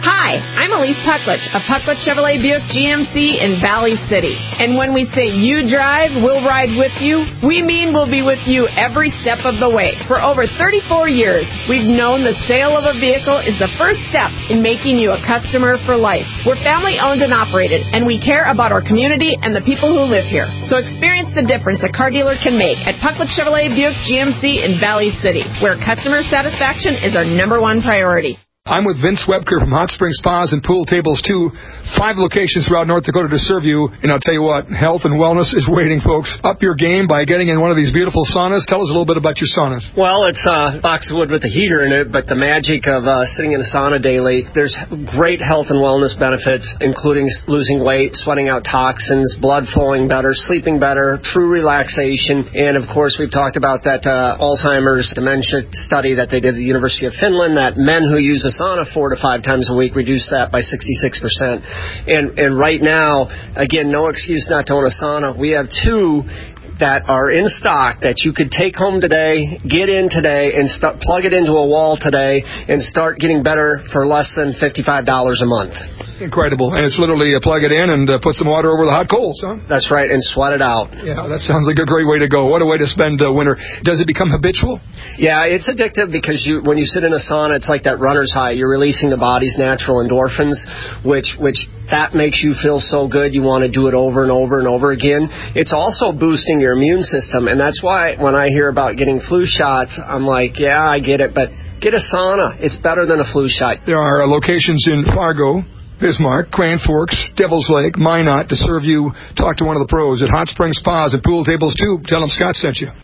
Hi, I'm Elise Pucklich of Pucklich Chevrolet Buick G M C in Valley City. And when we say you drive, we'll ride with you, we mean we'll be with you every step of the way. For over thirty-four years, we've known the sale of a vehicle is the first step in making you a customer for life. We're family owned and operated, and we care about our community and the people who live here. So experience the difference a car dealer can make at Pucklich Chevrolet Buick G M C in Valley City, where customer satisfaction is our number one priority. I'm with Vince Webker from Hot Springs Spas and Pool Tables, too. Five locations throughout North Dakota to serve you. And I'll tell you what, health and wellness is waiting, folks. Up your game by getting in one of these beautiful saunas. Tell us a little bit about your saunas. Well, it's a box of wood with a heater in it, but the magic of uh, sitting in a sauna daily, there's great health and wellness benefits, including losing weight, sweating out toxins, blood flowing better, sleeping better, true relaxation. And, of course, we've talked about that uh, Alzheimer's dementia study that they did at the University of Finland, that men who use a sauna four to five times a week reduce that by sixty-six percent. And and right now, again, no excuse not to own a sauna. We have two that are in stock that you could take home today, get in today, and start, plug it into a wall today, and start getting better for less than fifty-five dollars a month. Incredible. And it's literally uh, plug it in and uh, put some water over the hot coals, huh? That's right, and sweat it out. Yeah, that sounds like a great way to go. What a way to spend uh, winter. Does it become habitual? Yeah, it's addictive because you when you sit in a sauna, it's like that runner's high. You're releasing the body's natural endorphins, which which that makes you feel so good. You want to do it over and over and over again. It's also boosting your immune system, and that's why when I hear about getting flu shots, I'm like, yeah, I get it, but get a sauna. It's better than a flu shot. There are locations in Fargo, Bismarck, Grand Forks, Devil's Lake, Minot to serve you. Talk to one of the pros at Hot Springs Spas and Pool Tables, too. Tell them Scott sent you.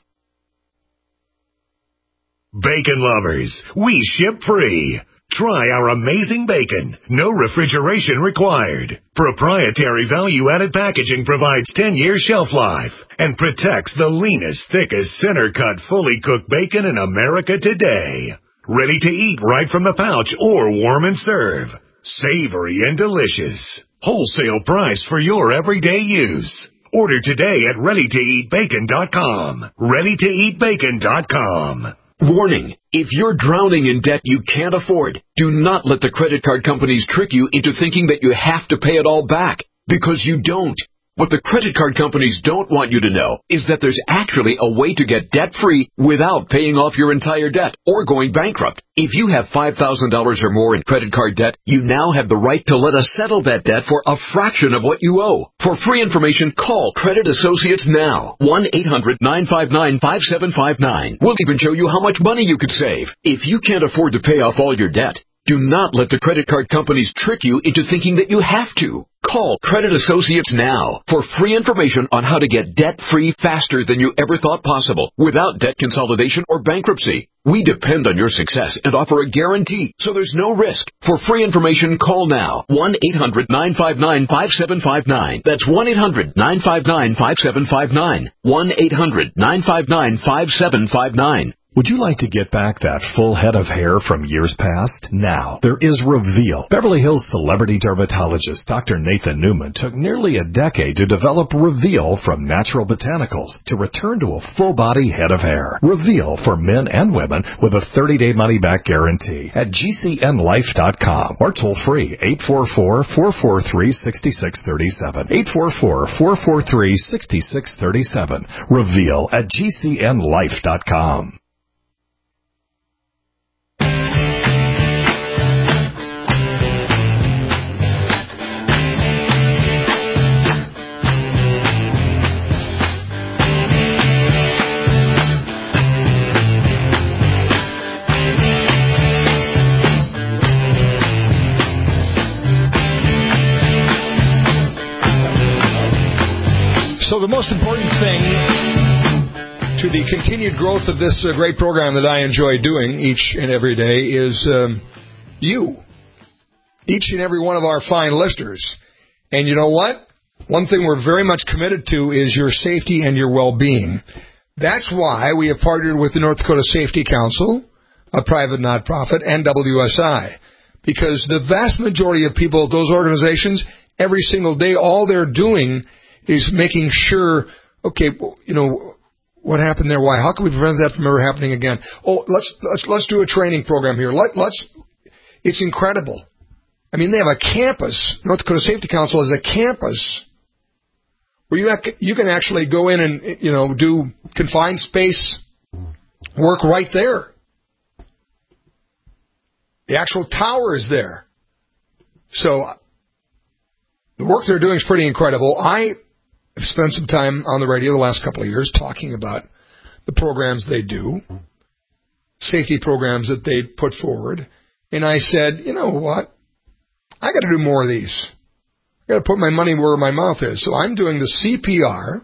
Bacon lovers, we ship free. Try our amazing bacon. No refrigeration required. Proprietary value-added packaging provides ten year shelf life and protects the leanest, thickest, center-cut, fully cooked bacon in America today. Ready to eat right from the pouch or warm and serve. Savory and delicious. Wholesale price for your everyday use. Order today at ready to eat bacon dot com. ready to eat bacon dot com. Warning, if you're drowning in debt you can't afford, do not let the credit card companies trick you into thinking that you have to pay it all back, because you don't. What the credit card companies don't want you to know is that there's actually a way to get debt-free without paying off your entire debt or going bankrupt. If you have five thousand dollars or more in credit card debt, you now have the right to let us settle that debt for a fraction of what you owe. For free information, call Credit Associates now. one eight hundred nine five nine five seven five nine. We'll even show you how much money you could save. If you can't afford to pay off all your debt, do not let the credit card companies trick you into thinking that you have to. Call Credit Associates now for free information on how to get debt-free faster than you ever thought possible without debt consolidation or bankruptcy. We depend on your success and offer a guarantee, so there's no risk. For free information, call now. one eight hundred nine five nine five seven five nine. That's one eight hundred nine five nine five seven five nine. one eight hundred nine five nine five seven five nine. Would you like to get back that full head of hair from years past? Now, there is Reveal. Beverly Hills celebrity dermatologist Doctor Nathan Newman took nearly a decade to develop Reveal from natural botanicals to return to a full-body head of hair. Reveal for men and women with a thirty day money-back guarantee at G C N life dot com or toll-free eight four four, four four three, six six three seven. eight four four, four four three, six six three seven. Reveal at G C N life dot com. So the most important thing to the continued growth of this uh, great program that I enjoy doing each and every day is um, you, each and every one of our fine listeners. And you know what? One thing we're very much committed to is your safety and your well-being. That's why we have partnered with the North Dakota Safety Council, a private not-profit, and W S I. Because the vast majority of people at those organizations, every single day, all they're doing is making sure, okay, you know, what happened there? Why? How can we prevent that from ever happening again? Oh, let's let's let's do a training program here. Let, let's. It's incredible. I mean, they have a campus. North Dakota Safety Council has a campus where you ac- you can actually go in and, you know, do confined space work right there. The actual tower is there. So the work they're doing is pretty incredible. I have spent some time on the radio the last couple of years talking about the programs they do, safety programs that they put forward, and I said, you know what? I got to do more of these. I got to put my money where my mouth is. So I'm doing the C P R,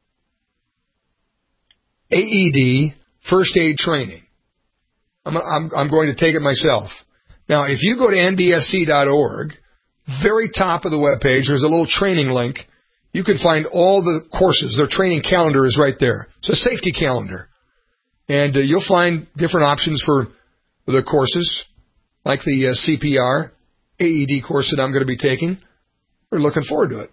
A E D, first aid training. I'm, I'm, I'm going to take it myself. Now, if you go to N D S C dot org, very top of the webpage, there's a little training link. You can find all the courses. Their training calendar is right there. It's a safety calendar. And uh, you'll find different options for the courses, like the uh, C P R, A E D course that I'm going to be taking. We're looking forward to it.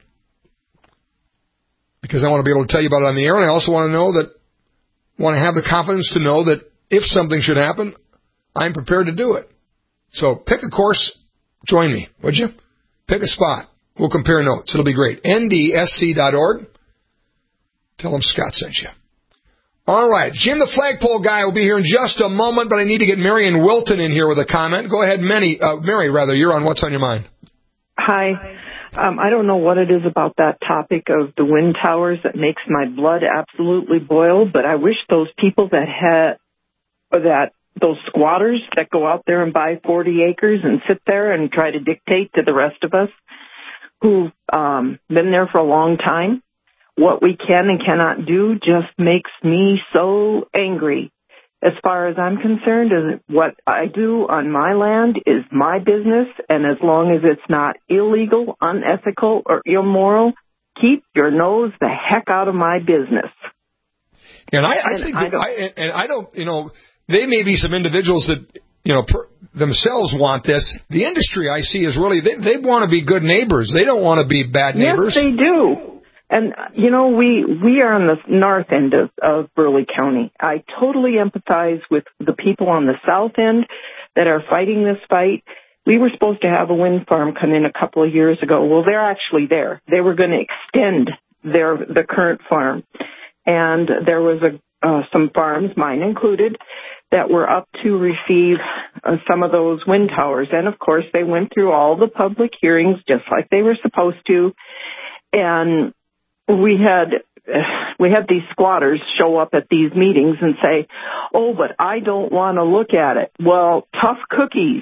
Because I want to be able to tell you about it on the air, and I also want to know that, want to have the confidence to know that if something should happen, I'm prepared to do it. So pick a course, join me, would you? Pick a spot. We'll compare notes. It'll be great. N D S C dot org. Tell them Scott sent you. All right. Jim the Flagpole Guy will be here in just a moment, but I need to get Mary and Wilton in here with a comment. Go ahead, Mary, uh, Mary, rather. You're on What's on Your Mind. Hi. Um, I don't know what it is about that topic of the wind towers that makes my blood absolutely boil, but I wish those people that had, or that those squatters that go out there and buy forty acres and sit there and try to dictate to the rest of us who've um, been there for a long time what we can and cannot do just makes me so angry. As far as I'm concerned, is what I do on my land is my business, and as long as it's not illegal, unethical, or immoral, keep your nose the heck out of my business. And I, I and think, I that I, and I don't, you know, they may be some individuals that, you know, per, themselves want this. The industry I see is really, they, they want to be good neighbors. They don't want to be bad neighbors. Yes, they do. And, you know, we, we are on the north end of, of Burleigh County. I totally empathize with the people on the south end that are fighting this fight. We were supposed to have a wind farm come in a couple of years ago. Well, they're actually there. They were going to extend their the current farm. And there was a uh, some farms, mine included, that were up to receive uh, some of those wind towers. And, of course, they went through all the public hearings just like they were supposed to. And we had we had these squatters show up at these meetings and say, oh, but I don't want to look at it. Well, tough cookies.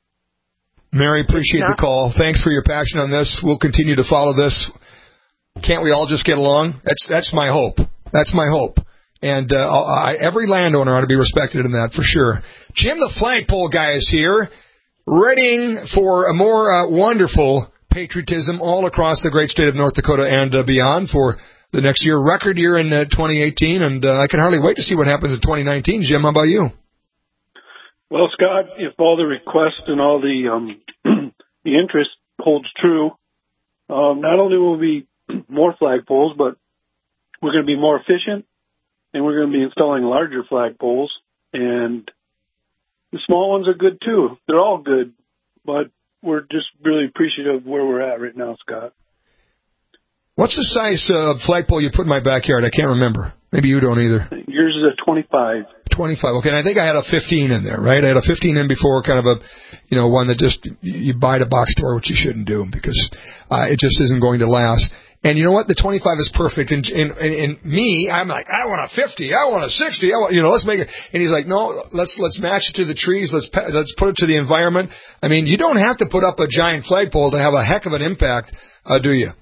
Mary, appreciate the call. Thanks for your passion on this. We'll continue to follow this. Can't we all just get along? That's that's my hope. That's my hope. And uh, I, every landowner ought to be respected in that, for sure. Jim the Flagpole Guy is here, readying for a more uh, wonderful patriotism all across the great state of North Dakota and uh, beyond for the next year. Record year in uh, twenty eighteen, and uh, I can hardly wait to see what happens in twenty nineteen. Jim, how about you? Well, Scott, if all the requests and all the um, the interest holds true, um, not only will we be more flagpoles, but we're going to be more efficient, and we're going to be installing larger flagpoles. And the small ones are good too. They're all good, but we're just really appreciative of where we're at right now, Scott. What's the size of uh, flagpole you put in my backyard? I can't remember. Maybe you don't either. Yours is a twenty-five. twenty-five. Okay, and I think I had a fifteen in there, right? I had a fifteen in before, kind of a, you know, one that just, you buy at a box store, which you shouldn't do because uh, it just isn't going to last. And you know what? The twenty-five is perfect. And, and, and, and me, I'm like, I want a fifty. I want a sixty. I want, you know, let's make it. And he's like, no, let's let's match it to the trees. Let's let's put it to the environment. I mean, you don't have to put up a giant flagpole to have a heck of an impact, uh, do you?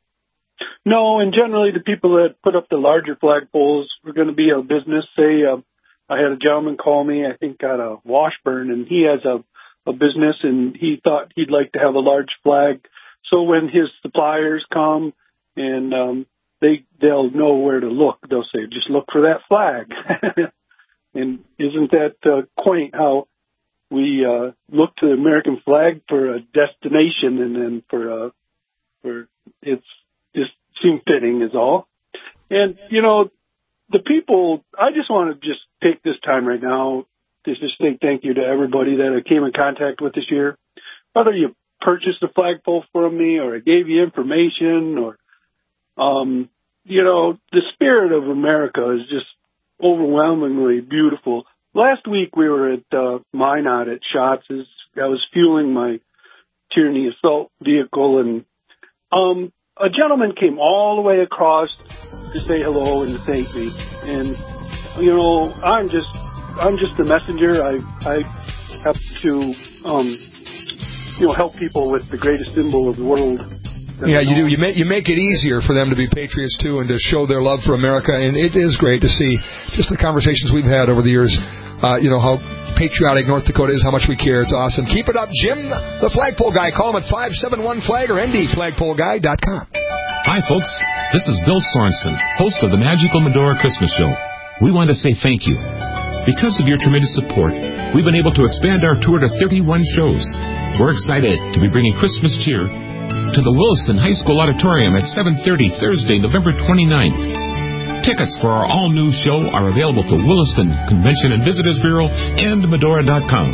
No, and generally the people that put up the larger flagpoles are going to be a business. Say, uh, I had a gentleman call me, I think out of Washburn, and he has a, a business, and he thought he'd like to have a large flag. So when his suppliers come, and um, they they'll know where to look. They'll say, just look for that flag. And isn't that uh, quaint how we uh, look to the American flag for a destination, and then for uh, for it's just seemed fitting is all. And you know, the people. I just want to just take this time right now to just say thank you to everybody that I came in contact with this year. Whether you purchased a flagpole from me, or I gave you information, or, um, you know, the spirit of America is just overwhelmingly beautiful. Last week we were at uh, Minot at Schatz. I was fueling my Tyranny assault vehicle, and um, a gentleman came all the way across to say hello and to thank me. And you know, I'm just I'm just a messenger. I I have to um, you know help people with the greatest symbol of the world. Yeah, you do. You make you make it easier for them to be patriots too, and to show their love for America. And it is great to see just the conversations we've had over the years. Uh, you know, how patriotic North Dakota is, how much we care. It's awesome. Keep it up, Jim, the flagpole guy. Call him at five seven one flag or N D flagpole guy dot com. Hi, folks. This is Bill Sorensen, host of the Magical Medora Christmas Show. We want to say thank you. Because of your tremendous support, we've been able to expand our tour to thirty-one shows. We're excited to be bringing Christmas cheer to the Williston High School Auditorium at seven thirty Thursday, November twenty-ninth. Tickets for our all-new show are available to Williston Convention and Visitors Bureau and Medora dot com.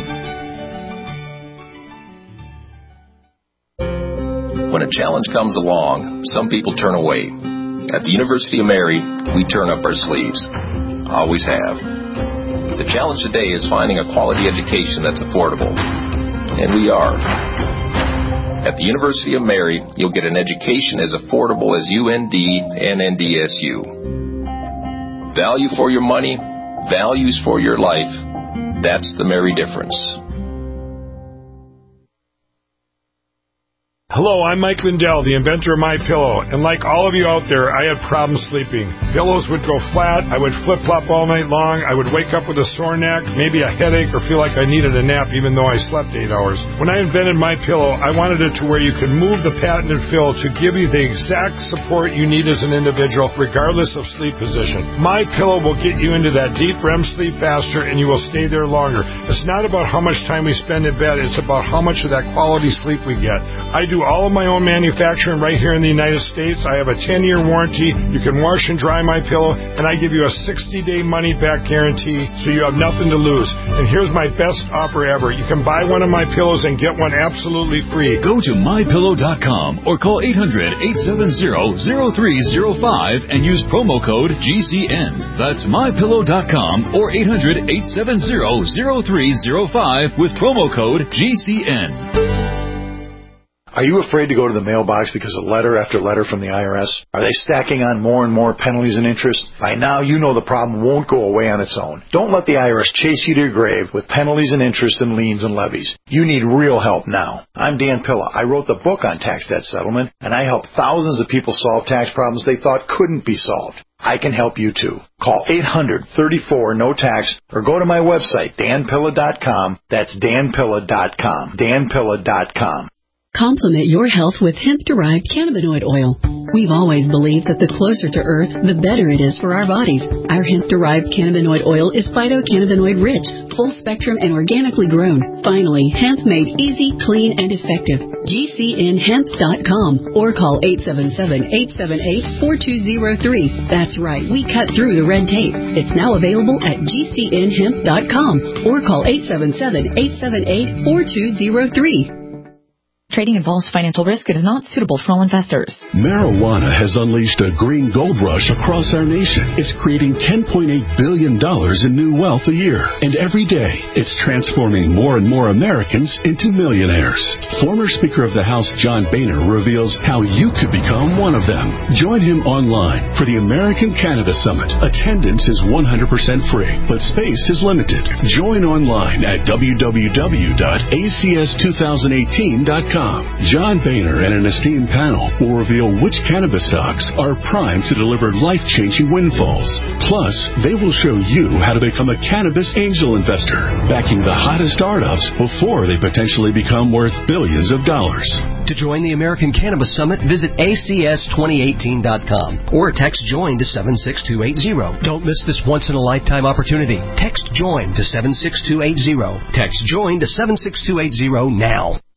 When a challenge comes along, some people turn away. At the University of Mary, we turn up our sleeves. Always have. The challenge today is finding a quality education that's affordable. And we are. At the University of Mary, you'll get an education as affordable as U N D and N D S U. Value for your money, values for your life. That's the Mary difference. Hello, I'm Mike Lindell, the inventor of MyPillow, and like all of you out there, I had problems sleeping. Pillows would go flat, I would flip-flop all night long, I would wake up with a sore neck, maybe a headache, or feel like I needed a nap even though I slept eight hours. When I invented MyPillow, I wanted it to where you could move the patented fill to give you the exact support you need as an individual, regardless of sleep position. MyPillow will get you into that deep R E M sleep faster, and you will stay there longer. It's not about how much time we spend in bed, it's about how much of that quality sleep we get. I do all of my own manufacturing right here in the United States. I have a ten-year warranty. You can wash and dry my pillow, and I give you a sixty-day money-back guarantee, so you have nothing to lose. And here's my best offer ever. You can buy one of my pillows and get one absolutely free. Go to my pillow dot com or call eight hundred, eight seven zero, zero three zero five and use promo code G C N. That's my pillow dot com or eight hundred, eight seven zero, zero three zero five with promo code G C N. Are you afraid to go to the mailbox because of letter after letter from the I R S? Are they stacking on more and more penalties and interest? By now, you know the problem won't go away on its own. Don't let the I R S chase you to your grave with penalties and interest and liens and levies. You need real help now. I'm Dan Pilla. I wrote the book on tax debt settlement, and I helped thousands of people solve tax problems they thought couldn't be solved. I can help you too. Call eight hundred, thirty-four, no tax or go to my website, dan pilla dot com. That's dan pilla dot com. dan pilla dot com. Complement your health with hemp-derived cannabinoid oil. We've always believed that the closer to Earth, the better it is for our bodies. Our hemp-derived cannabinoid oil is phytocannabinoid-rich, full-spectrum, and organically grown. Finally, hemp made easy, clean, and effective. G C N hemp dot com or call eight seven seven, eight seven eight, four two zero three. That's right, we cut through the red tape. It's now available at G C N hemp dot com or call eight seven seven, eight seven eight, four two zero three. Trading involves financial risk. It is not suitable for all investors. Marijuana has unleashed a green gold rush across our nation. It's creating ten point eight billion dollars in new wealth a year. And every day, it's transforming more and more Americans into millionaires. Former Speaker of the House John Boehner reveals how you could become one of them. Join him online for the American Cannabis Summit. Attendance is one hundred percent free, but space is limited. Join online at w w w dot a c s two thousand eighteen dot com. John Boehner and an esteemed panel will reveal which cannabis stocks are primed to deliver life-changing windfalls. Plus, they will show you how to become a cannabis angel investor, backing the hottest startups before they potentially become worth billions of dollars. To join the American Cannabis Summit, visit A C S twenty eighteen dot com or text JOIN to seven six two eight zero. Don't miss this once-in-a-lifetime opportunity. Text JOIN to seven six two eight zero. Text JOIN to seven six two eight zero now.